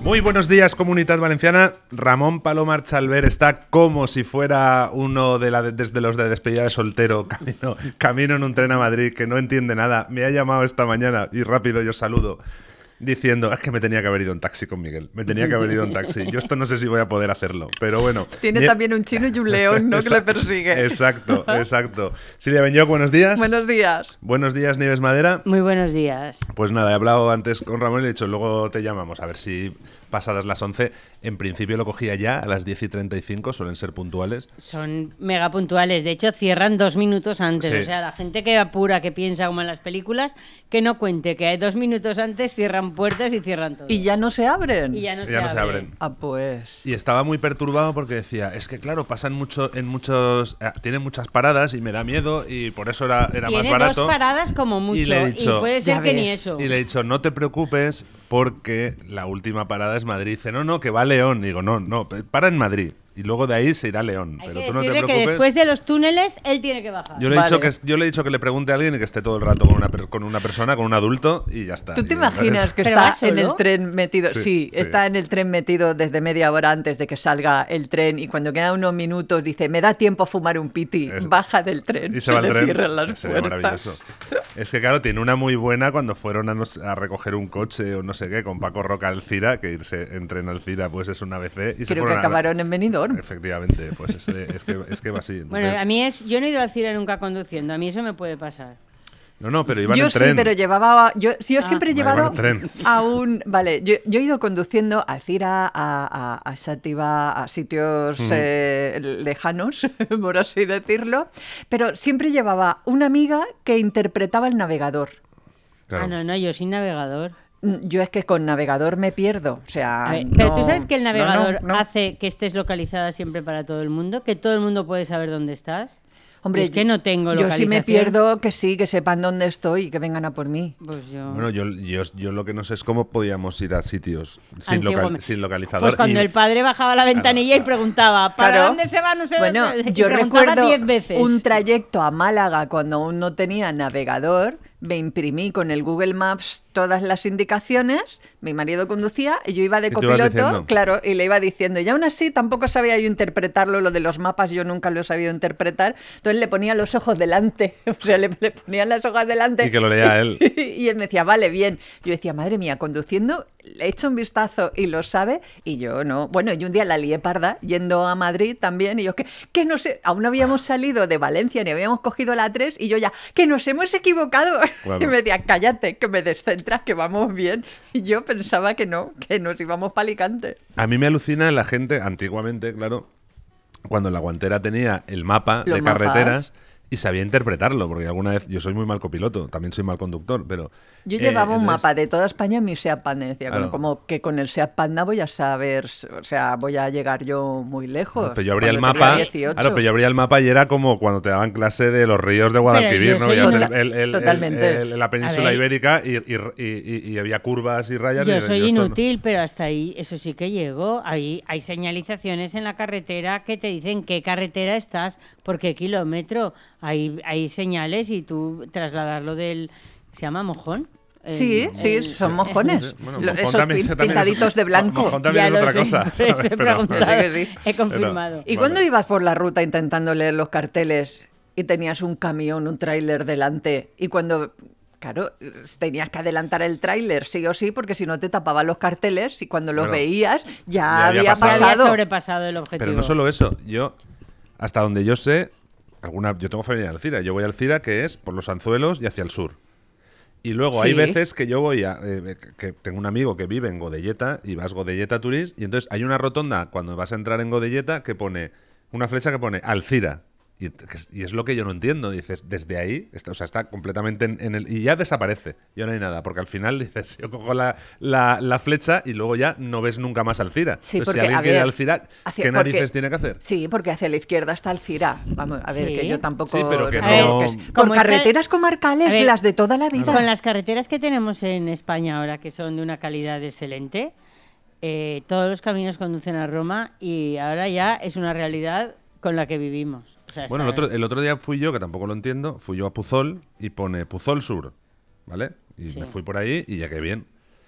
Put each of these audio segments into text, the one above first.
Muy buenos días, Comunidad Valenciana. Ramón Palomar Chalver está como si fuera uno desde los de despedida de soltero, camino en un tren a Madrid, que no entiende nada. Me ha llamado esta mañana y rápido yo saludo, diciendo, es que me tenía que haber ido en taxi con Miguel. Me tenía que haber ido en taxi. Yo esto no sé si voy a poder hacerlo, pero bueno. Tiene también un chino y un león, ¿no? Que le persigue. Exacto. Silvia Benyoc, buenos días. Buenos días. Buenos días, Nieves Madera. Muy buenos días. Pues nada, he hablado antes con Ramón y le he dicho, luego te llamamos, a ver si pasadas las 11. En principio lo cogía ya a las 10:35, suelen ser puntuales. Son mega puntuales, de hecho cierran 2 minutos antes. Sí. O sea, la gente que apura, que piensa como en las películas, que no cuente que 2 minutos antes cierran puertas y cierran todo. ¿Y ya no se abren? Y ya no se abren. Ah, pues. Y estaba muy perturbado porque decía, es que claro, pasan tienen muchas paradas y me da miedo y por eso era más barato. Tiene 2 paradas como mucho y puede ser que ni eso. Y le he dicho, no te preocupes porque la última parada es Madrid. Dice, no, que va a León. Digo, no, para en Madrid. Y luego de ahí se irá a León. Hay pero que tú no te preocupes. Que después de los túneles, él tiene que bajar. Yo le he dicho que le pregunte a alguien y que esté todo el rato con una persona, con un adulto y ya está. ¿Tú te imaginas que está en el tren metido? Sí, está en el tren metido desde media hora antes de que salga el tren y cuando quedan unos minutos dice, me da tiempo a fumar un piti, baja del tren. Y se va al tren. Cierran las sería maravilloso. Es que claro, tiene una muy buena cuando fueron a recoger un coche o no sé qué con Paco Roca Alcira, que irse en tren Alcira pues es un ABC. Y creo que acabaron en Benidorm. Efectivamente. Pues es que va así. Entonces... Bueno, a mí yo no he ido a Alcira nunca conduciendo, a mí eso me puede pasar. No, pero iban en tren. Yo sí, pero llevaba... Yo siempre he llevado tren. a un... Vale, yo he ido conduciendo a Alcira, a Xàtiva, a sitios lejanos, por así decirlo, pero siempre llevaba una amiga que interpretaba el navegador. Claro. No, yo sin navegador. Yo es que con navegador me pierdo, o sea... A ver, pero tú sabes que el navegador hace que estés localizada siempre para todo el mundo, que todo el mundo puede saber dónde estás. Hombre, es que no tengo localización. Yo sí me pierdo, que sepan dónde estoy y que vengan a por mí. Pues yo... Bueno, yo lo que no sé es cómo podíamos ir a sitios sin localizador. Pues cuando el padre bajaba la ventanilla y preguntaba, ¿para dónde se va? No sé. Bueno, yo recuerdo 10 veces. Un trayecto a Málaga cuando aún no tenía navegador. Me imprimí con el Google Maps todas las indicaciones, mi marido conducía y yo iba de copiloto, claro, y le iba diciendo, y aún así tampoco sabía yo interpretarlo, lo de los mapas yo nunca lo he sabido interpretar, entonces le ponía los ojos delante, o sea, le ponían las hojas delante. Y que lo leía él. Y él me decía, vale, bien. Yo decía, madre mía, conduciendo, le he hecho un vistazo y lo sabe, y yo no. Bueno, y un día la lié parda, yendo a Madrid también, y yo, que no sé, aún no habíamos salido de Valencia, ni habíamos cogido la 3, y yo ya, que nos hemos equivocado. Claro. Y me decía, cállate, que me descentras, que vamos bien. Y yo pensaba que no, que nos íbamos para Alicante. A mí me alucina la gente, antiguamente, claro, cuando la guantera tenía el mapa de carreteras y sabía interpretarlo, porque alguna vez, yo soy muy mal copiloto, también soy mal conductor, pero... Yo llevaba un mapa de toda España en mi Seat Panda, decía, claro, como que con el Seat Panda voy a saber, o sea, voy a llegar yo muy lejos. No, pero yo abría el mapa, pero yo abría el mapa y era como cuando te daban clase de los ríos de Guadalquivir, ¿no? Veías la península ibérica y había curvas y rayas. Yo soy inútil, pero hasta ahí, eso sí que llego. Ahí hay señalizaciones en la carretera que te dicen qué carretera estás, por qué kilómetro. Hay señales y tú trasladarlo del... ¿Se llama mojón? Sí, son mojones. Bueno, esos pintaditos de blanco. Mojón también es otra cosa. He confirmado. ¿Y cuándo ibas por la ruta intentando leer los carteles y tenías un camión, un tráiler delante y cuando... Claro, tenías que adelantar el tráiler sí o sí, porque si no te tapaban los carteles y cuando los veías ya había pasado. Había sobrepasado el objetivo. Pero no solo eso, hasta donde yo sé, yo tengo familia en Alcira, yo voy a Alcira, que es por los Anzuelos y hacia el sur. Y luego hay veces que yo voy que tengo un amigo que vive en Godelleta y vas Godelleta Turist y entonces hay una rotonda cuando vas a entrar en Godelleta que pone una flecha que pone Alcira. Y es lo que yo no entiendo. Dices, desde ahí, está completamente en el... Y ya desaparece, ya no hay nada. Porque al final dices, yo cojo la flecha y luego ya no ves nunca más Alcira. Sí, entonces, porque, si alguien quiere Alcira, ¿qué narices tiene que hacer? Sí, porque hacia la izquierda está Alcira. Vamos, a ver, que yo tampoco... Sí, pero que no... Con carreteras comarcales, las de toda la vida. Con las carreteras que tenemos en España ahora, que son de una calidad excelente, todos los caminos conducen a Roma y ahora ya es una realidad con la que vivimos. O sea, bueno, el otro día fui yo, que tampoco lo entiendo, fui yo a Puzol y pone Puzol Sur, ¿vale? Y me fui por ahí y ya que bien.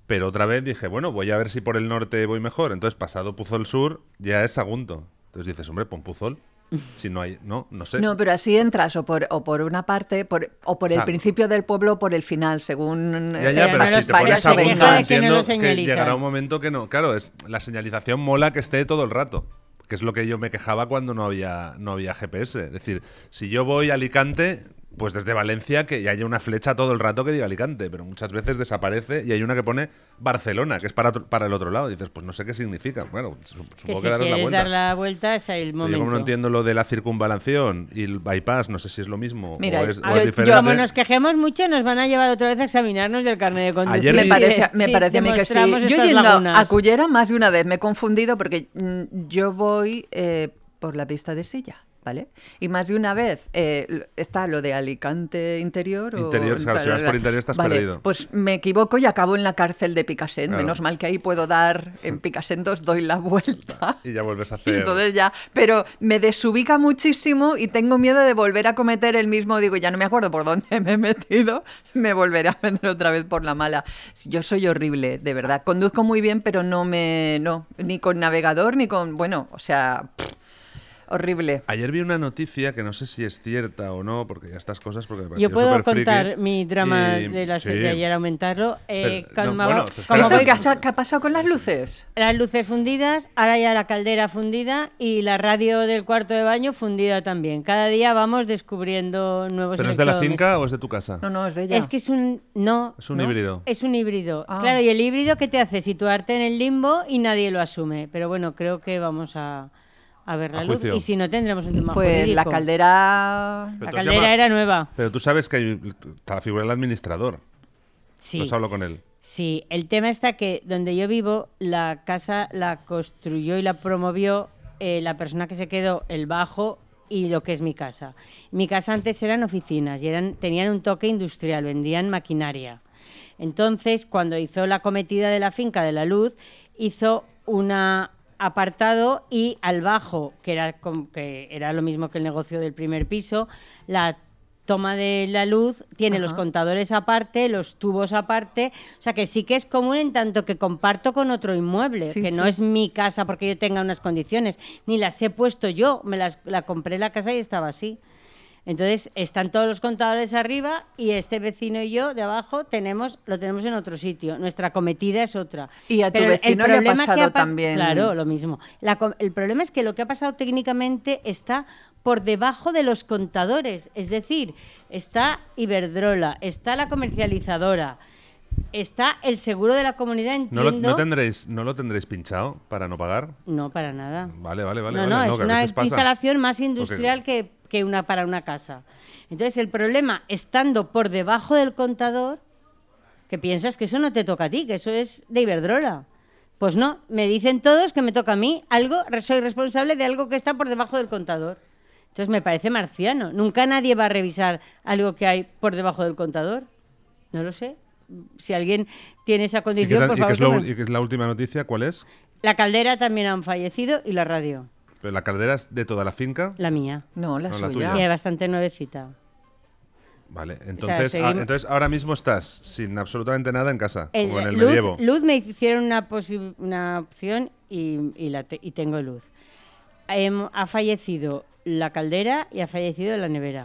Pero otra vez dije, bueno, voy a ver si por el norte voy mejor. Entonces, pasado Puzol Sur, ya es Sagunto. Entonces dices, hombre, pon Puzol. Si no hay, no sé. No, pero así entras o por una parte o por el principio del pueblo o por el final, según Ya, pero pero no si te los pones vayas a a punto, quejar de que no entiendo lo que señalizan. llegará un momento que no. Claro, la señalización mola que esté todo el rato. Que es lo que yo me quejaba cuando no había GPS. Es decir, si yo voy a Alicante, pues desde Valencia que haya una flecha todo el rato que diga Alicante, pero muchas veces desaparece y hay una que pone Barcelona, que es para el otro lado. Y dices, pues no sé qué significa. Bueno, Que supongo si que darás la quieres vuelta. dar la vuelta es el Pero momento. yo como no entiendo lo de la circunvalación y el bypass, no sé si es lo mismo Mira, o es A ver, diferente. como nos quejemos mucho, nos van a llevar otra vez a examinarnos del carnet de conducir. Ayer Me vi- parece a mí que sí. demostramos Yo estas yendo lagunas. a Cullera más de una vez me he confundido porque yo voy por la pista de Silla, ¿vale? Y más de una vez está lo de Alicante interior. Interior, claro, si vas por interior estás vale, perdido. Pues me equivoco y acabo en la cárcel de Picassent. Claro. Menos mal que ahí puedo dar, en Picassent 2 doy la vuelta. Y ya vuelves a Y hacer. entonces ya, pero me desubica muchísimo y tengo miedo de volver a cometer el mismo, digo, ya no me acuerdo por dónde me he metido, me volveré a meter otra vez por la mala. Yo soy horrible, de verdad. Conduzco muy bien, pero no, ni con navegador, ni con, bueno, o sea, horrible. Ayer vi una noticia que no sé si es cierta o no, porque ya estas cosas, porque me Yo pareció puedo superfriki. contar mi drama Y- de sí. ayer, aumentarlo. Pero, Como no, bueno, pues como espera, voy- ¿Qué ha pasado con las luces? las luces fundidas, ahora ya la caldera fundida y la radio del cuarto de baño fundida también. Cada día vamos descubriendo nuevos ¿Pero es de la electrodomésticos. finca o es de tu casa? No, es de ella. Es que es un... No. Es un ¿no? híbrido. Es un híbrido. Ah. Claro, y el híbrido que te hace situarte en el limbo y nadie lo asume. Pero bueno, creo que vamos a ver la A luz juicio. y si no tendremos un tema Pues jurídico. la caldera... Pero La tú has caldera llamado- era nueva. Pero tú sabes que está la figura del administrador. Sí. ¿No has hablado con él? Sí, el tema está que donde yo vivo, la casa la construyó y la promovió la persona que se quedó el bajo y lo que es mi casa. Mi casa antes eran oficinas y tenían un toque industrial, vendían maquinaria. Entonces, cuando hizo la cometida de la finca de la luz, hizo una apartado y al bajo, que era lo mismo que el negocio del primer piso, la toma de la luz tiene Ajá. los contadores aparte, los tubos aparte, o sea que sí que es común en tanto que comparto con otro inmueble, Sí, que no sí. es mi casa porque yo tenga unas condiciones, ni las he puesto yo, la compré en la casa y estaba así. Entonces están todos los contadores arriba y este vecino y yo de abajo lo tenemos en otro sitio. Nuestra cometida es otra. Y a tu Pero vecino le ha problema que pasado también. Claro, lo mismo. El problema es que lo que ha pasado técnicamente está por debajo de los contadores. Es decir, está Iberdrola, está la comercializadora, está el seguro de la comunidad, ¿No entiendo. ¿No lo tendréis pinchado para no pagar? No, para nada. Vale. No, vale, es que a una veces pasa. instalación más industrial que para una casa. Entonces, el problema, estando por debajo del contador, que piensas que eso no te toca a ti, que eso es de Iberdrola. Pues no, me dicen todos que me toca a mí soy responsable de algo que está por debajo del contador. Entonces, me parece marciano. Nunca nadie va a revisar algo que hay por debajo del contador. No lo sé. Si alguien tiene esa condición, por favor. ¿Y qué es la última noticia? ¿Cuál es? La caldera también han fallecido y la radio, Pero la caldera es de toda la finca. la mía. No, la No, la suya. tuya. Y es bastante nuevecita. Vale, entonces, seguimos- entonces ahora mismo estás sin absolutamente nada en casa, como en el luz, medievo. luz me hicieron una opción y tengo luz. Ha fallecido la caldera y ha fallecido la nevera.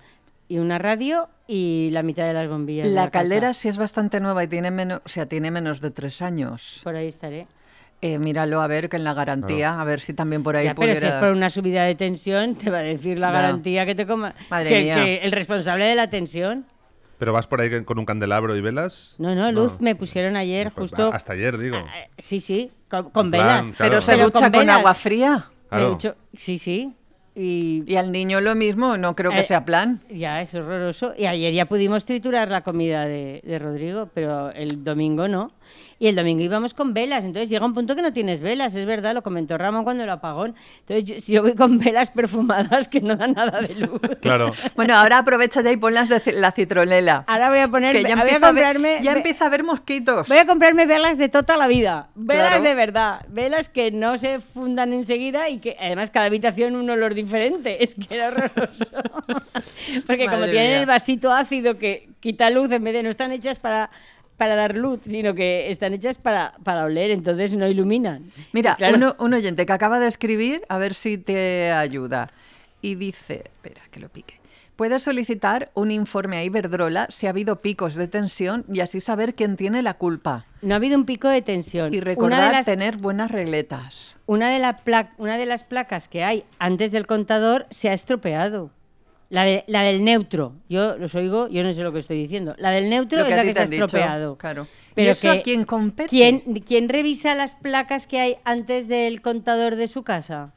Y una radio y la mitad de las bombillas. de La caldera casa. sí es bastante nueva y tiene menos de 3 años. Por ahí estaré. Míralo a ver que en la garantía, a ver si también por ahí Ya, pero si es pudiera... por una subida de tensión, te va a decir la Ya. garantía que te coma. Madre mía. Que el responsable de la tensión. ¿Pero vas por ahí con un candelabro y velas? No, luz me pusieron ayer Pues justo. hasta ayer, digo. Sí, con En plan, velas. claro. Pero se Pero ducha con con velas. agua fría. Me Claro. ducho- sí. Y al niño lo mismo, no creo que Eh, sea plan. Ya, es horroroso. Y ayer ya pudimos triturar la comida de Rodrigo, pero el domingo no. Y el domingo íbamos con velas. Entonces llega un punto que no tienes velas, es verdad, lo comentó Ramón cuando el apagón. Entonces si yo voy con velas perfumadas que no dan nada de luz. Claro. Bueno, ahora aprovecha ya y pon las de la citronela. Ahora voy a poner, Que ya voy a empieza, comprarme, ya empieza a haber mosquitos. voy a comprarme velas de toda la vida. Velas Claro. de verdad. Velas que no se fundan enseguida y que además cada habitación un olor diferente. Es que era horroroso. Porque como Madre tienen mía. el vasito ácido que quita luz en vez de no están hechas para para dar luz, sino que están hechas para oler, entonces no iluminan. Mira, Claro. un oyente que acaba de escribir, a ver si te ayuda. Y dice, espera, que lo pique. Puedes solicitar un informe a Iberdrola si ha habido picos de tensión y así saber quién tiene la culpa. No ha habido un pico de tensión. Y recordar tener buenas regletas. Una de las placas que hay antes del contador se ha estropeado. La del neutro. Yo los oigo, yo no sé lo que estoy diciendo. La del neutro Lo es a la ti que te se ha han dicho, estropeado. claro. Pero ¿Y eso que- a quién compete? ¿Quién revisa las placas que hay antes del contador de su casa?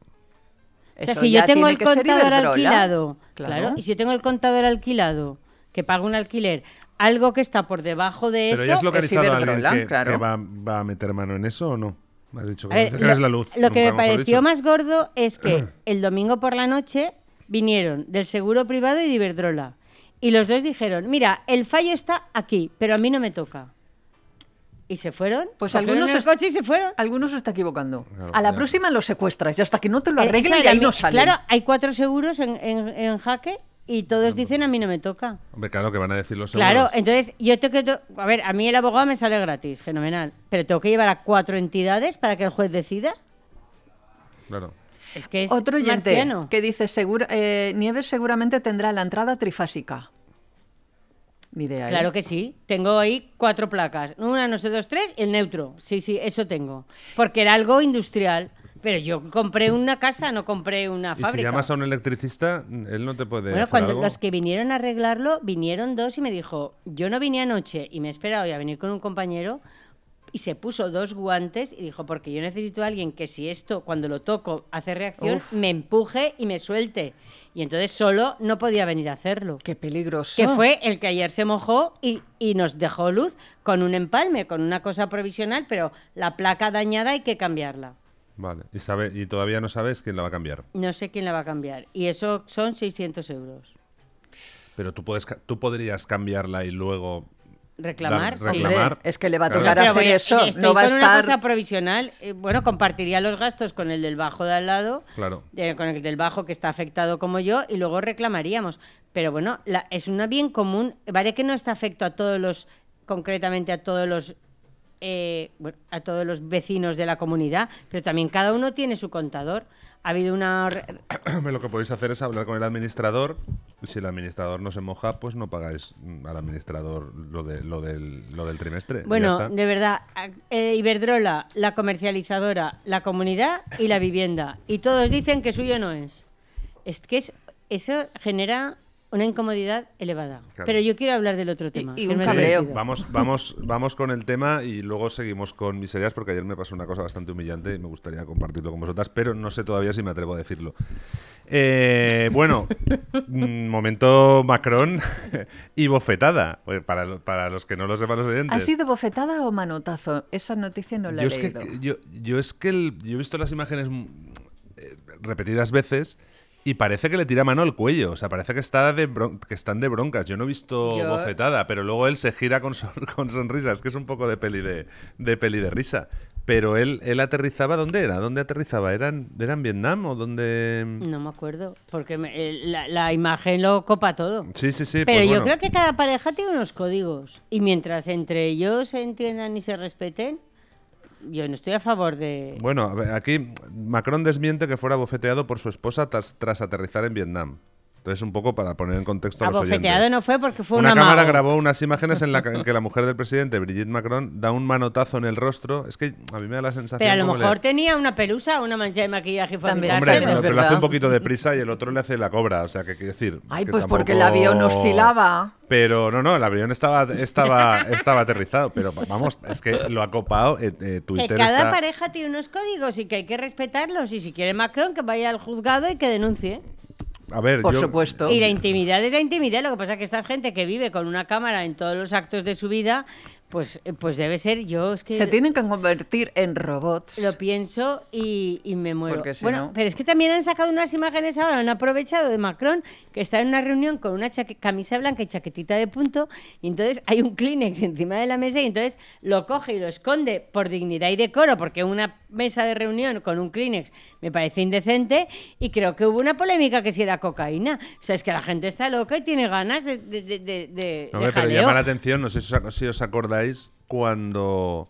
O sea, Eso si ya yo tengo tiene el que ser contador Iberdrola. alquilado, Claro. claro, y si yo tengo el contador alquilado, que pago un alquiler, algo que está por debajo de ¿Pero eso... ya has localizado a alguien Iberdrola, claro. que va a meter mano en eso o no? Me has dicho que A ver, parece que eres la luz. lo que me nunca mejor pareció dicho. más gordo es que el domingo por la noche vinieron del seguro privado y de Iberdrola. Y los dos dijeron, mira, el fallo está aquí, pero a mí no me toca. Y se fueron, Pues cogieron algunos el es- coche y se fueron. Algunos se está equivocando. Claro, A la ya. próxima los secuestras y hasta que no te lo Esa arreglen es de ahí la no mi- salen. Claro, hay 4 seguros en jaque y todos dicen a mí no me toca. Hombre, claro que van a decir los seguros. Claro, entonces yo tengo que... A ver, a mí el abogado me sale gratis, fenomenal. Pero tengo que llevar a 4 entidades para que el juez decida. Claro. Es que es Otro oyente marciano. que dice, Nieves seguramente tendrá la entrada trifásica. Ni idea, ¿eh? Claro que sí. Tengo ahí 4 placas. Una, no sé, 2, 3 y el neutro. Sí, eso tengo. Porque era algo industrial. Pero yo compré una casa, no compré una Y si fábrica. llamas a un electricista, él no te puede Bueno, hacer cuando algo. los que vinieron a arreglarlo, vinieron 2 y me dijo, yo no vine anoche y me he esperado a venir con un compañero y se puso 2 guantes y dijo, porque yo necesito a alguien que si esto, cuando lo toco, hace reacción, Uf. me empuje y me suelte. Y entonces solo no podía venir a hacerlo. Qué peligroso. Que fue el que ayer se mojó y nos dejó luz con un empalme, con una cosa provisional, pero la placa dañada hay que cambiarla. Vale. Y todavía no sabes quién la va a cambiar. No sé quién la va a cambiar. Y eso son 600 euros. Pero tú podrías cambiarla y luego Reclamar, sí. Hombre, reclamar. es que le va a Claro. tocar Pero hacer eso. estoy No va a con una estar... cosa provisional. Bueno, compartiría los gastos con el del bajo de al lado, Claro. con el del bajo que está afectado como yo, y luego reclamaríamos. Pero bueno, es una bien común. Vale que no está afecto a todos los, concretamente a todos los, a todos los vecinos de la comunidad, pero también cada uno tiene su contador. Ha habido una... Lo que podéis hacer es hablar con el administrador. Y si el administrador no se moja, pues no pagáis al administrador lo del trimestre. y ya Bueno, está. de verdad, Iberdrola, la comercializadora, la comunidad y la vivienda. Y todos dicen que suyo no es. Es que eso genera una incomodidad elevada. Claro. Pero yo quiero hablar del otro tema. y que un me he cabreo. divertido. Vamos con el tema y luego seguimos con miserias porque ayer me pasó una cosa bastante humillante y me gustaría compartirlo con vosotras, pero no sé todavía si me atrevo a decirlo. Bueno, momento Macron y bofetada. Pues para los que no lo sepan los oyentes. ¿Ha sido bofetada o manotazo? Esa noticia no la he Yo es leído. que, yo es que yo he visto las imágenes repetidas veces y parece que le tira mano al cuello. O sea, parece que que están de broncas. Yo no he visto Yo- bofetada, pero luego él se gira con sonrisas, que es un poco de peli de risa. Pero él aterrizaba, ¿dónde era? ¿Dónde aterrizaba? ¿Era en Vietnam o dónde...? No me acuerdo, porque la imagen lo copa todo. Sí, Pero pues yo bueno. creo que cada pareja tiene unos códigos. Y mientras entre ellos se entiendan y se respeten, yo no estoy a favor de... Bueno, a ver, aquí Macron desmiente que fuera bofeteado por su esposa tras aterrizar en Vietnam. Entonces, un poco para poner en contexto a los Abofeteado oyentes. no fue porque fue Una un cámara amago. grabó unas imágenes en que la mujer del presidente, Brigitte Macron, da un manotazo en el rostro. Es que a mí me da la sensación Pero a lo como mejor tenía una pelusa, una mancha de maquillaje y fue a También. quitárselo. Hombre, es pero le verdad. hace un poquito de prisa y el otro le hace la cobra. O sea, que quiero decir... Ay, que pues tampoco- porque el avión oscilaba. Pero no, el avión estaba aterrizado. Pero vamos, es que lo ha copado. Que Twitter cada está... pareja tiene unos códigos y que hay que respetarlos. Y si quiere Macron, que vaya al juzgado y que denuncie. A ver, Por yo- supuesto. Y la intimidad es la intimidad. Lo que pasa es que esta gente que vive con una cámara en todos los actos de su vida, pues debe ser yo. Es que Se tienen que convertir en robots. lo pienso y me muero. Porque si Bueno, no- pero es que también han sacado unas imágenes ahora, han aprovechado de Macron, que está en una reunión con una camisa blanca y chaquetita de punto, y entonces hay un Kleenex encima de la mesa y entonces lo coge y lo esconde por dignidad y decoro, porque una mesa de reunión con un Kleenex me parece indecente, y creo que hubo una polémica que si era cocaína. O sea, es que la gente está loca y tiene ganas de Hombre, pero jaleo. llama la atención, no sé si os acordáis, cuando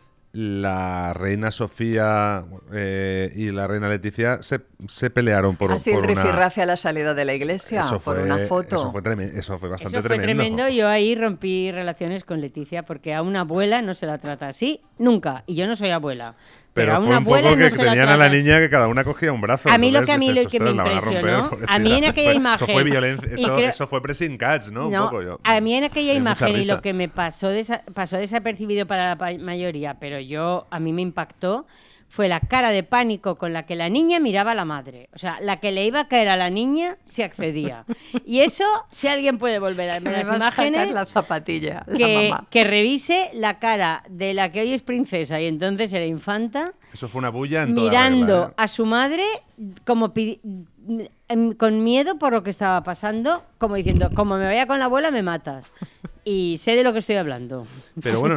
la reina Sofía y la reina Leticia se pelearon por, Así por el una... rifirrafe a la salida de la iglesia, por una foto. Eso fue bastante Eso fue tremendo. Yo ahí rompí relaciones con Leticia, porque a una abuela no se la trata así nunca. Y yo no soy abuela. Pero a fue una un poco abuela que no se la tenían a la trata. niña que cada una cogía un brazo. A mí lo que Entonces, me la van a romper, impresionó, pobrecita. a mí en aquella imagen... Eso fue violencia, y creo- eso fue pressing catch, ¿no? Un No, poco yo. a mí en aquella Hay mucha imagen, y risa. lo que me pasó desapercibido para la mayoría, pero a mí me impactó, fue la cara de pánico con la que la niña miraba a la madre. O sea, la que le iba a caer a la niña se accedía. Y eso, si alguien puede volver a ver Me las va a sacar imágenes, la zapatilla, la que, mamá. que revise la cara de la que hoy es princesa y entonces era infanta, Eso fue una bulla en toda mirando regla, ¿eh? a su madre como con miedo por lo que estaba pasando, como diciendo, como me vaya con la abuela me matas. Y sé de lo que estoy hablando. Pero bueno,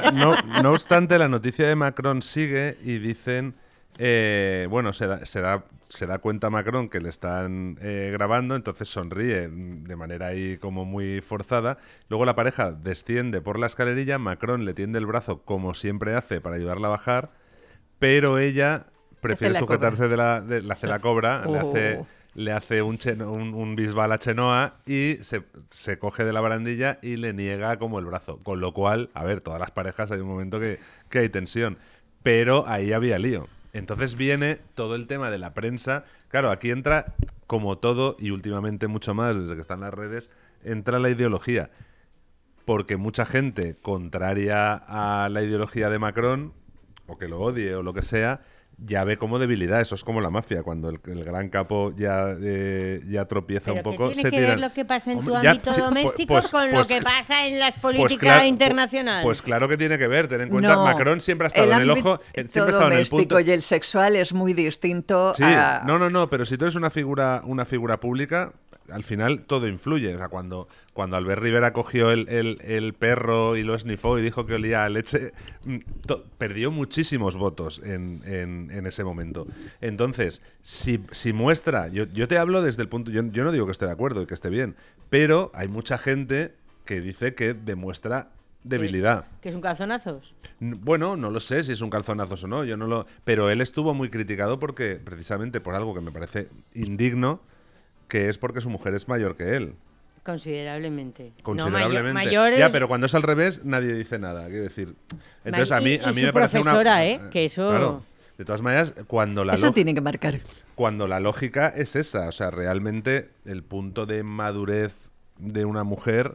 no obstante, la noticia de Macron sigue y dicen, bueno, se da cuenta Macron que le están grabando, entonces sonríe de manera ahí como muy forzada. Luego la pareja desciende por la escalerilla, Macron le tiende el brazo como siempre hace para ayudarla a bajar, pero ella prefiere Hace la sujetarse le hace la cobra, le hace un bisbal a Chenoa y se coge de la barandilla y le niega como el brazo. Con lo cual, a ver, todas las parejas hay un momento que hay tensión, pero ahí había lío. Entonces viene todo el tema de la prensa. Claro, aquí entra, como todo, y últimamente mucho más, desde que están las redes, entra la ideología. Porque mucha gente contraria a la ideología de Macron, o que lo odie o lo que sea, ya ve como debilidad. Eso es como la mafia. Cuando el gran capo ya tropieza un poco, tiene se que tiran. ver lo que pasa en tu Hombre, ya, ámbito sí, doméstico pues- con lo pues- que pasa en las pues políticas claro, internacionales? Pues claro que tiene que ver. Ten en cuenta, No, Macron siempre ha estado en el ojo, siempre ha estado en el punto. doméstico y el sexual es muy distinto Sí, a... no, pero si tú eres una figura pública, al final todo influye. O sea, cuando Albert Rivera cogió el perro y lo esnifó y dijo que olía a leche, perdió muchísimos votos en ese momento. Entonces, si muestra, yo te hablo desde el punto, yo no digo que esté de acuerdo y que esté bien, pero hay mucha gente que dice que demuestra debilidad. ¿Que es un calzonazos? Bueno, no lo sé si es un calzonazos o no, pero él estuvo muy criticado precisamente por algo que me parece indigno, que es porque su mujer es mayor que él. Considerablemente. Considerablemente. No, mayores... Ya, pero cuando es al revés, nadie dice nada. Quiero decir. Entonces, a mí y me parece profesora, que eso... Claro. De todas maneras, Eso tiene que marcar. cuando la lógica es esa, o sea, realmente el punto de madurez de una mujer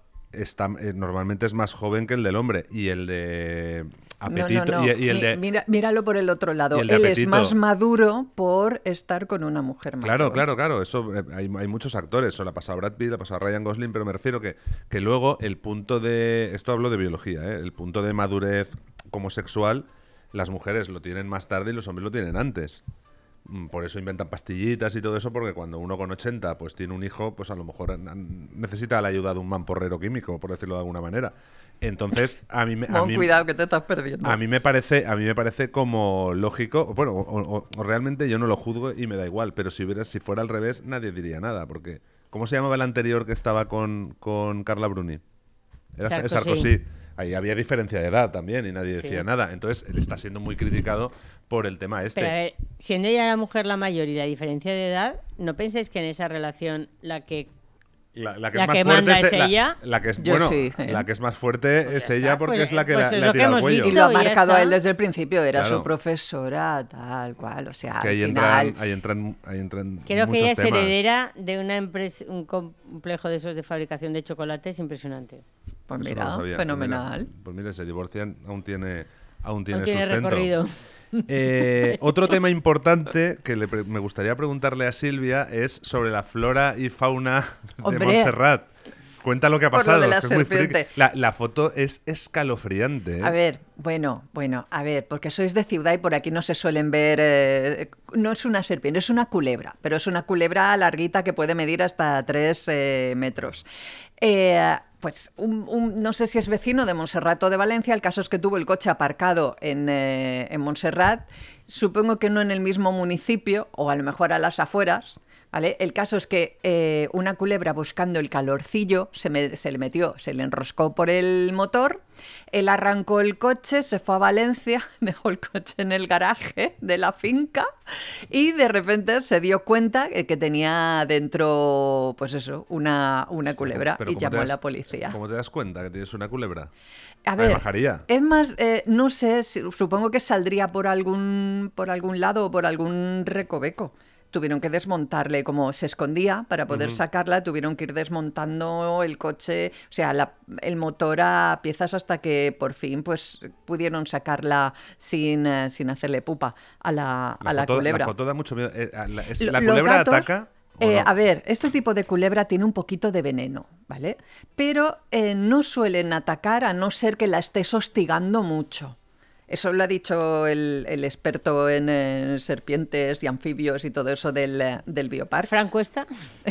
normalmente es más joven que el del hombre, y el de apetito No. y el de Míralo por el otro lado. y el de Él es apetito. más maduro por estar con una mujer mayor. Claro. Eso hay muchos actores. Eso le ha pasado a Brad Pitt, le ha pasado a Ryan Gosling, pero me refiero que luego el punto de... Esto hablo de biología, ¿eh? El punto de madurez como sexual, las mujeres lo tienen más tarde y los hombres lo tienen antes. Por eso inventan pastillitas y todo eso, porque cuando uno con 80 pues tiene un hijo, pues a lo mejor necesita la ayuda de un mamporrero químico, por decirlo de alguna manera. Entonces, Cuidado que te estás perdiendo. a mí me parece como lógico, bueno, o realmente yo no lo juzgo y me da igual, pero si fuera al revés, nadie diría nada, porque ¿cómo se llamaba el anterior que estaba con Carla Bruni? Era Sarkozy. Ahí había diferencia de edad también y nadie decía nada. Entonces, él está siendo muy criticado por el tema este. Pero a ver, siendo ella la mujer la mayor y la diferencia de edad, ¿no pensáis que en esa relación la que manda es ella? La que es, Yo bueno, sí, la que es más fuerte Pues es ya ella está, porque pues, es la que pues la es lo tira que al hemos cuello. Y visto. lo ha ya marcado está. a él desde el principio, era Claro. su profesora, tal cual, o sea, Es que al ahí final... entran Creo que muchos ella es temas. heredera de una empresa, un complejo de esos de fabricación de chocolates impresionante. Pues Eso mira, no lo sabía. fenomenal. Pues mira, se divorcian, aún tiene No tiene sustento. recorrido. Otro tema importante que me gustaría preguntarle a Silvia es sobre la flora y fauna de Hombre. Montserrat. Cuenta lo que ha Por lo pasado. de la que es muy friki. serpiente. La foto es escalofriante, ¿eh? A ver, Bueno, a ver, porque sois de ciudad y por aquí no se suelen ver, no es una serpiente, es una culebra, pero es una culebra larguita que puede medir hasta 3 metros. Pues no sé si es vecino de Montserrat o de Valencia, el caso es que tuvo el coche aparcado en Montserrat, supongo que no en el mismo municipio, o a lo mejor a las afueras. ¿Vale? El caso es que una culebra buscando el calorcillo se le metió, se le enroscó por el motor, él arrancó el coche, se fue a Valencia, dejó el coche en el garaje de la finca y de repente se dio cuenta que tenía dentro, pues eso, una culebra Pero y llamó a la policía. ¿Cómo te das cuenta que tienes una culebra? A ver, bajaría. es más, no sé, supongo que saldría por algún lado o por algún recoveco. Tuvieron que desmontarle, como se escondía, para poder sacarla, tuvieron que ir desmontando el coche, o sea, el motor a piezas hasta que por fin pues pudieron sacarla sin hacerle pupa a la culebra. La foto da mucho miedo. ¿La culebra gatos, ataca? No? A ver, este tipo de culebra tiene un poquito de veneno, ¿vale? Pero no suelen atacar a no ser que la estés hostigando mucho. Eso lo ha dicho el experto en serpientes y anfibios y todo eso del Biopark. ¿Fran Cuesta?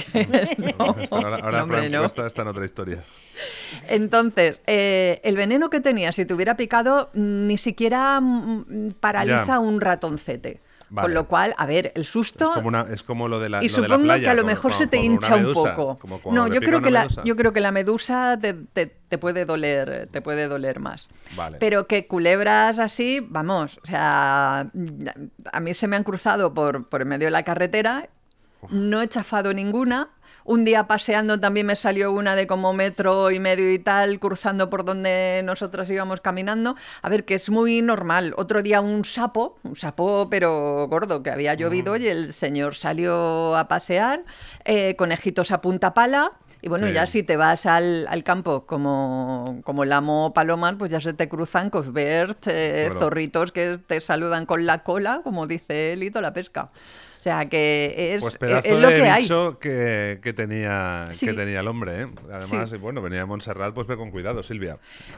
No, ahora Fran Cuesta está en otra historia. Entonces, el veneno que tenía, si te hubiera picado, ni siquiera paraliza un ratoncete. Vale. Con lo cual, a ver, el susto... Es como lo de la Y lo de supongo la playa, que a lo mejor se te hincha un poco. No, yo creo que la medusa te puede doler más. Vale. Pero que culebras así, vamos, o sea, a mí se me han cruzado por el medio de la carretera, no he chafado ninguna. Un día paseando también me salió una de como 1,5 metros y tal, cruzando por donde nosotras íbamos caminando. A ver, que es muy normal. Otro día un sapo pero gordo, que había llovido y el señor salió a pasear, conejitos a punta pala. Y bueno, Sí. ya si te vas al campo como el amo Palomar, pues ya se te cruzan cosbert, zorritos que te saludan con la cola, como dice Lito, la pesca. O sea, que Pues es lo que hay. bicho que tenía el hombre, ¿eh? Además, Sí. bueno, venía de Montserrat, pues ve con cuidado, Silvia.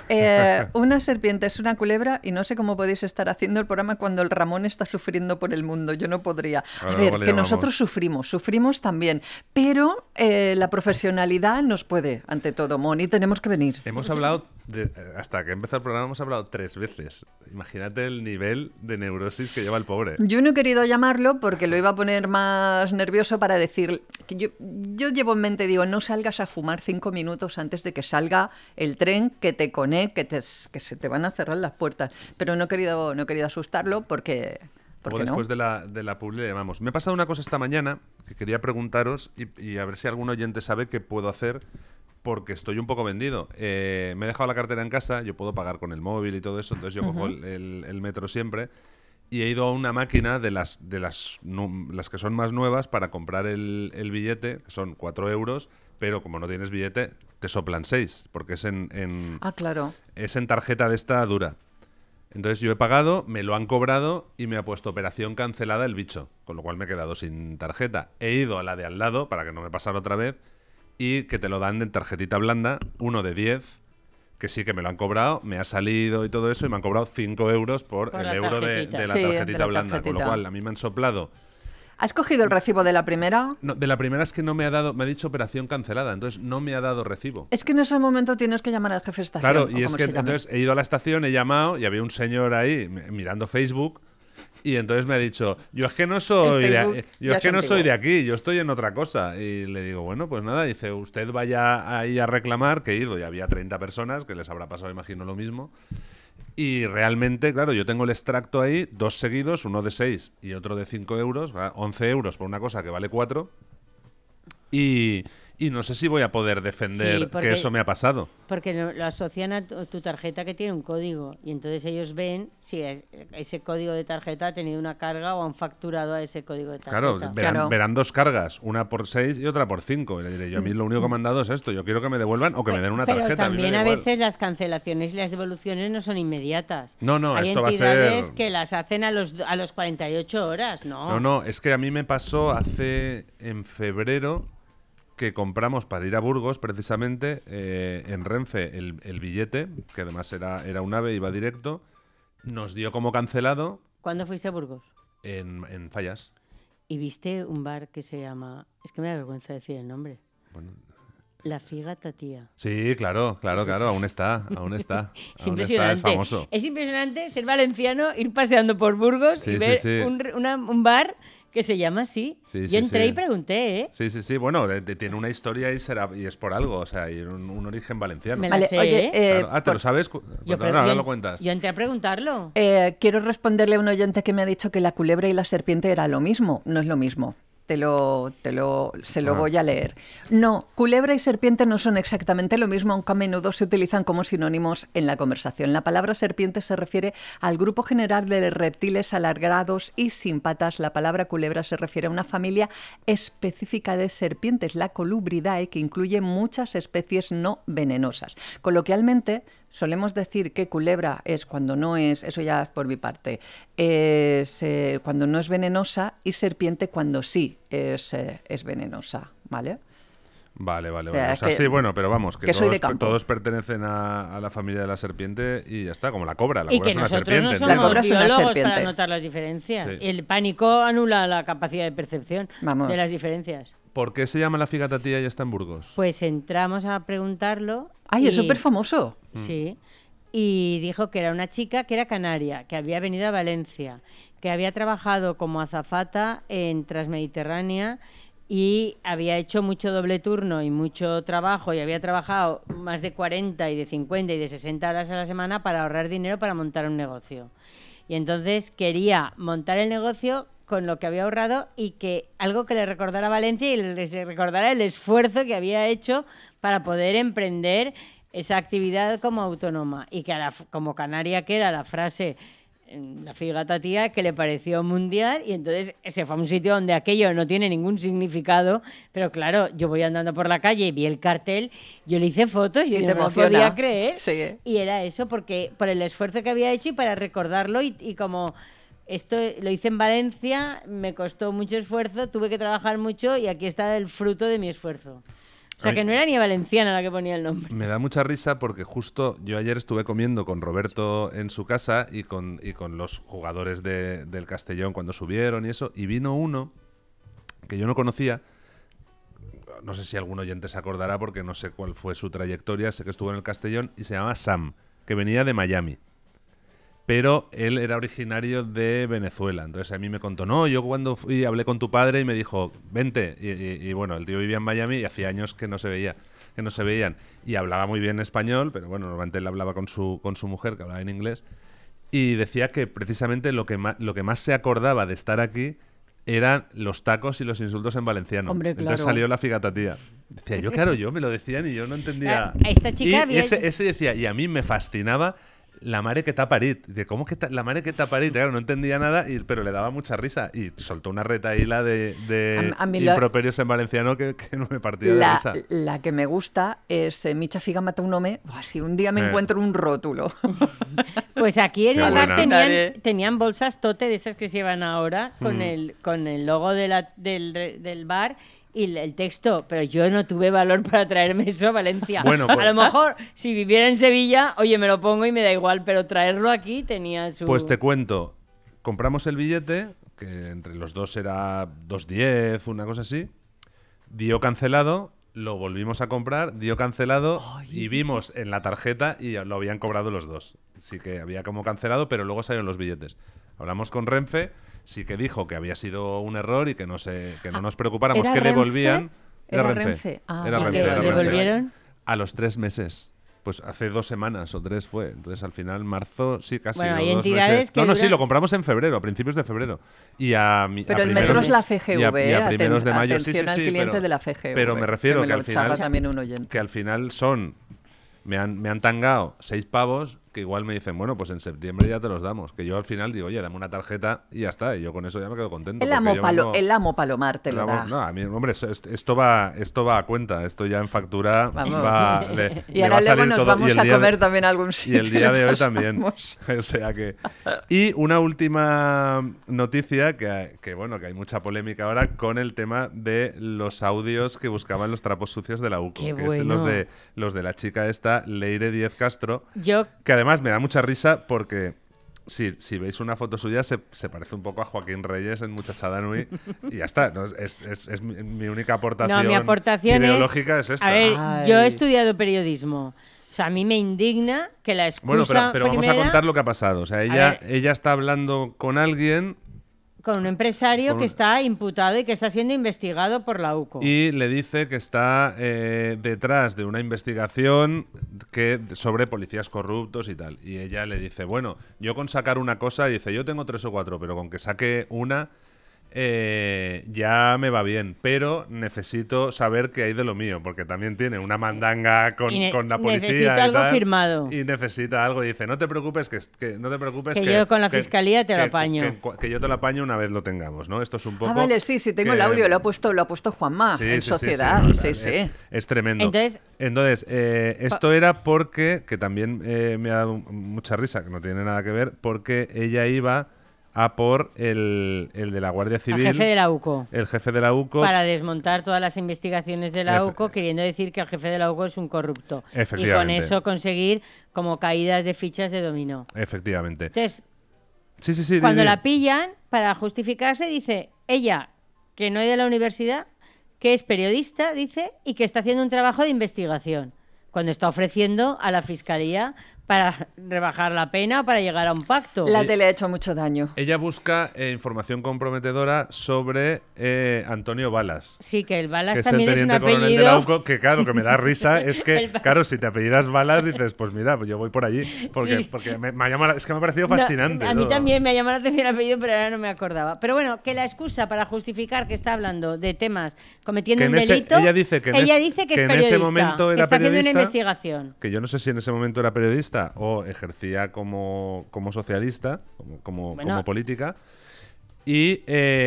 Una serpiente es una culebra y no sé cómo podéis estar haciendo el programa cuando el Ramón está sufriendo por el mundo. Yo no podría. Ahora A ver, luego le que llamamos. nosotros sufrimos también, pero la profesionalidad nos puede, ante todo, Moni, tenemos que venir. Hemos hablado, hasta que empezó el programa, hemos hablado 3 veces. Imagínate el nivel de neurosis que lleva el pobre. Yo no he querido llamarlo porque lo iba a poner más nervioso para decir que yo llevo en mente, digo, no salgas a fumar 5 minutos antes de que salga el tren que te conecte, que se te van a cerrar las puertas. Pero no he querido asustarlo porque Luego no. después de la publi le llamamos. Me ha pasado una cosa esta mañana que quería preguntaros y a ver si algún oyente sabe qué puedo hacer porque estoy un poco vendido. Me he dejado la cartera en casa, yo puedo pagar con el móvil y todo eso, entonces yo cojo el metro siempre y he ido a una máquina de las que son más nuevas para comprar el billete, que son 4 euros, pero como no tienes billete, te soplan 6, porque es Ah, claro. es en tarjeta de esta dura. Entonces yo he pagado, me lo han cobrado y me ha puesto operación cancelada el bicho, con lo cual me he quedado sin tarjeta. He ido a la de al lado para que no me pasara otra vez y que te lo dan en tarjetita blanda, uno de 10, que sí que me lo han cobrado, me ha salido y todo eso y me han cobrado 5 euros por el euro de la Sí, tarjetita de la blanda, con lo tarjetita. cual a mí me han soplado. ¿Has cogido el recibo de la primera? No, de la primera es que no me ha dado, me ha dicho operación cancelada, entonces no me ha dado recibo. Es que en ese momento tienes que llamar al jefe de estación. Claro, o y es como que se llame. entonces he ido a la estación, he llamado y había un señor ahí mirando Facebook y entonces me ha dicho, yo es que no soy El Facebook ya es antiguo. de aquí, yo estoy en otra cosa. Y le digo, bueno, pues nada, dice, usted vaya ahí a reclamar, que he ido y había 30 personas, que les habrá pasado, imagino, lo mismo. Y realmente, claro, yo tengo el extracto ahí, 2 seguidos, uno de 6 y otro de 5 euros, 11 euros por una cosa que vale 4. Y no sé si voy a poder defender Sí, porque- que eso me ha pasado. Porque lo asocian a tu tarjeta que tiene un código y entonces ellos ven si ese código de tarjeta ha tenido una carga o han facturado a ese código de tarjeta. Claro, Claro. verán 2 cargas, una por 6 y otra por 5. Y le diré, yo a mí lo único que me han dado es esto, yo quiero que me devuelvan o que me den una Pero tarjeta. también mí me a da igual. veces las cancelaciones y las devoluciones no son inmediatas. No, Hay esto va a entidades ser... que las hacen a los 48 horas, ¿no? No, es que a mí me pasó en febrero que compramos para ir a Burgos, precisamente, en Renfe, el billete, que además era un AVE, iba directo, nos dio como cancelado ¿Cuándo fuiste a Burgos? en Fallas. Y viste un bar que se llama... Es que me da vergüenza decir el nombre. Bueno, La Figata Tía. sí, claro, aún está. Es Aún está, es impresionante. famoso. Es impresionante ser valenciano, ir paseando por Burgos Sí, y sí, ver sí. un bar que se llama así. Sí, Yo sí, entré sí. y pregunté, ¿eh? Sí. Bueno, tiene una historia y es por algo, o sea, y un origen valenciano. Me la Vale, sé, oye, ¿eh? Claro. ¿Te lo sabes? Ahora lo cuentas. Yo entré a preguntarlo. quiero responderle a un oyente que me ha dicho que la culebra y la serpiente era lo mismo. No es lo mismo. Se lo voy a leer. No, culebra y serpiente no son exactamente lo mismo, aunque a menudo se utilizan como sinónimos en la conversación. La palabra serpiente se refiere al grupo general de reptiles alargados y sin patas. La palabra culebra se refiere a una familia específica de serpientes, la Colubridae, que incluye muchas especies no venenosas. Coloquialmente, solemos decir que culebra es cuando no es, eso ya es por mi parte, es cuando no es venenosa, y serpiente cuando sí es venenosa, ¿vale? Vale. O sea, O sea, que- sí, bueno, pero vamos, que que soy de todos, campo. todos pertenecen a la familia de la serpiente y ya está, como la cobra. La Y cobra que es una nosotros serpiente. no La somos cobra es una biólogos serpiente. para notar las diferencias. Sí. El pánico anula la capacidad de percepción Vamos. de las diferencias. ¿Por qué se llama la Figata Tía y está en Burgos? Pues entramos a preguntarlo. ¡Ay, es y- súper famoso! Sí. Y dijo que era una chica que era canaria, que había venido a Valencia, que había trabajado como azafata en Transmediterránea y había hecho mucho doble turno y mucho trabajo, y había trabajado más de 40 y de 50 y de 60 horas a la semana para ahorrar dinero para montar un negocio. Y entonces quería montar el negocio con lo que había ahorrado y que algo que le recordara a Valencia y le recordara el esfuerzo que había hecho para poder emprender esa actividad como autónoma, y que como canaria que era, la frase la Figata Tía que le pareció mundial, y entonces se fue a un sitio donde aquello no tiene ningún significado, pero claro, yo voy andando por la calle y vi el cartel, yo le hice fotos y Y yo te no lo emociona. podía creer, Sí. y era eso, porque por el esfuerzo que había hecho y para recordarlo, y como esto lo hice en Valencia, me costó mucho esfuerzo, tuve que trabajar mucho y aquí está el fruto de mi esfuerzo. O sea, Ay. que no era ni valenciana la que ponía el nombre. Me da mucha risa porque justo yo ayer estuve comiendo con Roberto en su casa y con los jugadores del Castellón cuando subieron y eso, y vino uno que yo no conocía. No sé si algún oyente se acordará porque no sé cuál fue su trayectoria, sé que estuvo en el Castellón, y se llama Sam, que venía de Miami. Pero él era originario de Venezuela. Entonces a mí me contó, no, yo cuando fui hablé con tu padre y me dijo, vente. Y bueno, el tío vivía en Miami y hacía años que no se veían. Y hablaba muy bien español, pero bueno, normalmente él hablaba con su mujer, que hablaba en inglés. Y decía que precisamente lo que más se acordaba de estar aquí eran los tacos y los insultos en valenciano. Hombre, Entonces claro. salió la Figata Tía. Decía, yo me lo decían y yo no entendía. Esta chica y había- ese decía, y a mí me fascinaba la mare que t'ha parit. Dice, ¿cómo que la mare que t'ha parit? Claro, no entendía nada, pero le daba mucha risa. Y soltó una retaíla de A mí improperios en valenciano que no me partía de risa. La que me gusta es Micha figa mata un home. Buah, si un día me encuentro un rótulo. Pues aquí en Qué el bar buena. tenían bolsas tote de estas que se llevan ahora con el logo del bar y el texto, pero yo no tuve valor para traerme eso a Valencia. Bueno, pues- a lo mejor si viviera en Sevilla, oye, me lo pongo y me da igual, pero traerlo aquí tenía su... Pues te cuento, compramos el billete, que entre los dos era 2,10, una cosa así, dio cancelado, lo volvimos a comprar, dio cancelado y vimos en la tarjeta y lo habían cobrado los dos. Sí que había como cancelado, pero luego salieron los billetes. Hablamos con Renfe, sí que dijo que había sido un error y que no nos preocupáramos, ¿Era que Renfe? devolvían. ¿Era Renfe? Ah, Era ¿Y Renfe, que era Renfe. devolvieron? A los 3 meses. Pues hace 2 semanas o 3 fue. Entonces al final, marzo, sí, casi. Bueno, o hay 2 entidades meses. que No, sí, duran- lo compramos en febrero, a principios de febrero. Pero el metro es la FGV, y a primeros de mayo. Sí, atención sí, al sí, cliente pero, de la FGV. pero me refiero que que me al lo echaba final también un oyente. que al final me han tangado 6 pavos, que igual me dicen, bueno, pues en septiembre ya te los damos. Que yo al final digo, oye, dame una tarjeta y ya está. Y yo con eso ya me quedo contento. El porque amo, yo vengo- el amo Palomar te lo el da. amo- No, a mí, hombre, esto va a cuenta. Esto ya en factura Vamos. va. Y le ahora va a luego salir nos todo. vamos el a día de- comer también a algún Y sitio. el día de hoy Nos también. pasamos. O sea que. Y una última noticia que bueno, que hay mucha polémica ahora con el tema de los audios que buscaban los trapos sucios de la UCO. Qué que es bueno. los de la chica esta, Leire Díez Castro. Yo Que además me da mucha risa porque si veis una foto suya, se parece un poco a Joaquín Reyes en Muchachada Nui y ya está. ¿No? Es mi única aportación, No, mi aportación ideológica es esta. A ver, Ay. yo he estudiado periodismo. O sea, a mí me indigna que la excusa Bueno, pero vamos a primera, contar lo que ha pasado. O sea, ella está hablando con alguien con un empresario que está imputado y que está siendo investigado por la UCO. y le dice que está detrás de una investigación sobre policías corruptos y tal. Y ella le dice, bueno, yo con sacar una cosa, dice, yo tengo 3 o 4, pero con que saque una ya me va bien. Pero necesito saber qué hay de lo mío, porque también tiene una mandanga con la policía. Necesito y algo tal, firmado. Y necesita algo. Y dice, no te preocupes, no te preocupes. Que yo con la fiscalía te lo apaño. Que yo te lo apaño una vez lo tengamos, ¿no? Esto es un poco... Ah, vale, sí, tengo el audio, lo ha puesto Juanma en Sociedad. no, Sí. Es tremendo. Entonces, esto era porque, que también me ha dado mucha risa, que no tiene nada que ver, porque ella iba a por el de la Guardia Civil. el jefe de la UCO. El jefe de la UCO. Para desmontar todas las investigaciones de la UCO, queriendo decir que el jefe de la UCO es un corrupto. Y con eso conseguir como caídas de fichas de dominó. Efectivamente. Entonces, sí, cuando la pillan, para justificarse, dice ella que no es de la universidad, que es periodista, dice, y que está haciendo un trabajo de investigación, cuando está ofreciendo a la fiscalía para rebajar la pena o para llegar a un pacto. La tele ha hecho mucho daño. Ella busca información comprometedora sobre Antonio Balas. Sí, que el Balas Que es también el es un teniente coronel apellido. de la UCO, que claro, que me da risa, es que, claro, si te apellidas Balas, dices, pues mira, pues yo voy por allí, porque, Sí. porque me ha llamado, es que me ha parecido fascinante. No, a mí todo. también me ha llamado la atención el apellido, pero ahora no me acordaba. Pero bueno, que la excusa para justificar que está hablando de temas cometiendo Que un en ese- delito, ella dice que es en periodista, ese momento que era está haciendo una periodista, investigación. que yo no sé si en ese momento era periodista o ejercía como socialista, como política. Y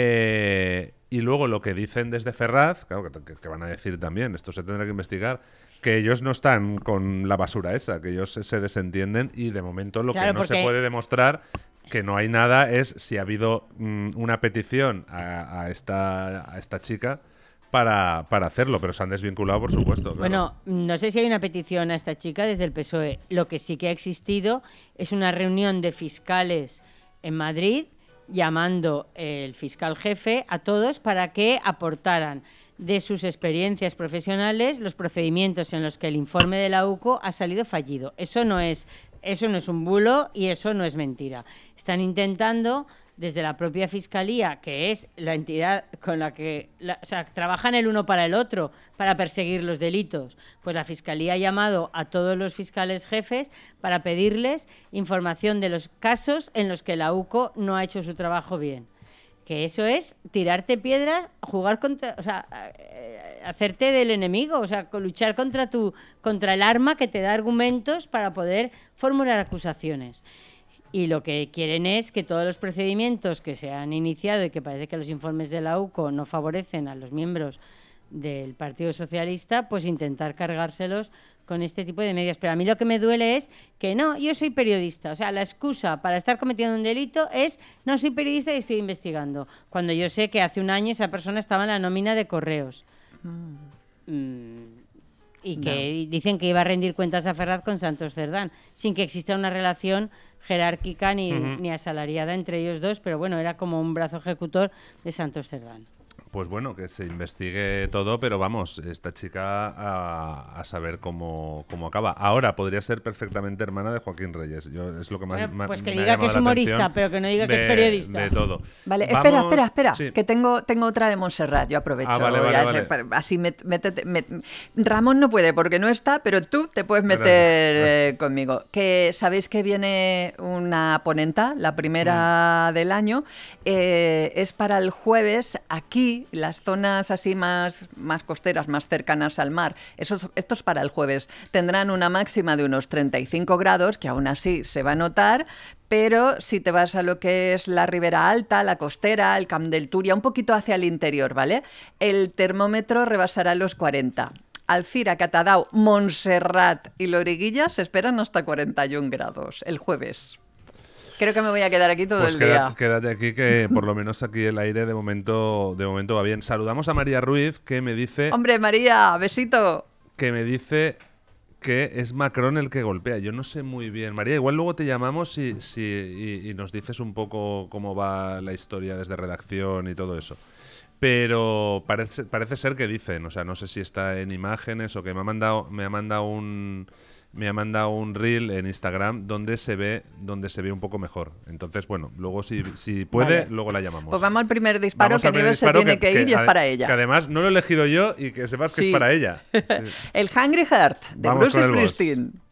luego lo que dicen desde Ferraz, claro, que van a decir también, esto se tendrá que investigar, que ellos no están con la basura esa, que ellos se desentienden y de momento lo que no se puede demostrar, que no hay nada, es si ha habido una petición a esta chica para hacerlo, pero se han desvinculado, por supuesto. Claro. Bueno, no sé si hay una petición a esta chica desde el PSOE. Lo que sí que ha existido es una reunión de fiscales en Madrid, llamando el fiscal jefe a todos para que aportaran de sus experiencias profesionales los procedimientos en los que el informe de la UCO ha salido fallido. Eso no es un bulo y eso no es mentira. Están intentando, desde la propia Fiscalía, que es la entidad con la que trabajan el uno para el otro, para perseguir los delitos, pues la Fiscalía ha llamado a todos los fiscales jefes para pedirles información de los casos en los que la UCO no ha hecho su trabajo bien. Que eso es tirarte piedras, jugar contra, hacerte del enemigo, luchar contra el arma que te da argumentos para poder formular acusaciones. Y lo que quieren es que todos los procedimientos que se han iniciado y que parece que los informes de la UCO no favorecen a los miembros del Partido Socialista, pues intentar cargárselos con este tipo de medidas. Pero a mí lo que me duele es que no, yo soy periodista. O sea, la excusa para estar cometiendo un delito es no soy periodista y estoy investigando. Cuando yo sé que hace un año esa persona estaba en la nómina de Correos. Y que dicen que iba a rendir cuentas a Ferraz con Santos Cerdán, sin que exista una relación jerárquica ni asalariada entre ellos dos, pero bueno, era como un brazo ejecutor de Santos Cerdán. Pues bueno, que se investigue todo, pero vamos, esta chica a saber cómo acaba. Ahora podría ser perfectamente hermana de Joaquín Reyes. Es lo que más pues que me ha diga que llamado es la humorista, atención pero que no diga que es periodista. De todo. Vale, Vamos- espera, sí. que tengo otra de Montserrat, yo aprovecho. Vale. Así métete. Ramón no puede porque no está, pero tú te puedes meter conmigo. Que sabéis que viene una ponenta, la primera del año, es para el jueves aquí, las zonas así más costeras, más cercanas al mar. Esto es para el jueves. Tendrán una máxima de unos 35 grados, que aún así se va a notar. Pero si te vas a lo que es la Ribera Alta, la costera, el Camp del Túria, un poquito hacia el interior, ¿vale? El termómetro rebasará los 40. Alcira, Catadau, Montserrat y Loriguilla se esperan hasta 41 grados el jueves. Creo que me voy a quedar aquí todo el día. Quédate aquí, que por lo menos aquí el aire de momento va bien. Saludamos a María Ruiz, que me dice... Hombre, María, besito. Que me dice que es Macron el que golpea. Yo no sé muy bien. María, igual luego te llamamos y nos dices un poco cómo va la historia desde redacción y todo eso. Pero parece ser que dicen, o sea, no sé si está en imágenes o que me ha mandado un reel en Instagram donde se ve un poco mejor. Entonces, bueno, luego si puede, Vale. luego la llamamos. Pues vamos al primer disparo, Vamos que al primer Nieves se disparo tiene que ir y es para ella. Que además no lo he elegido yo y que sepas que Sí. es para ella. Sí. El Hungry Heart, de Vamos Bruce con el boss. Springsteen.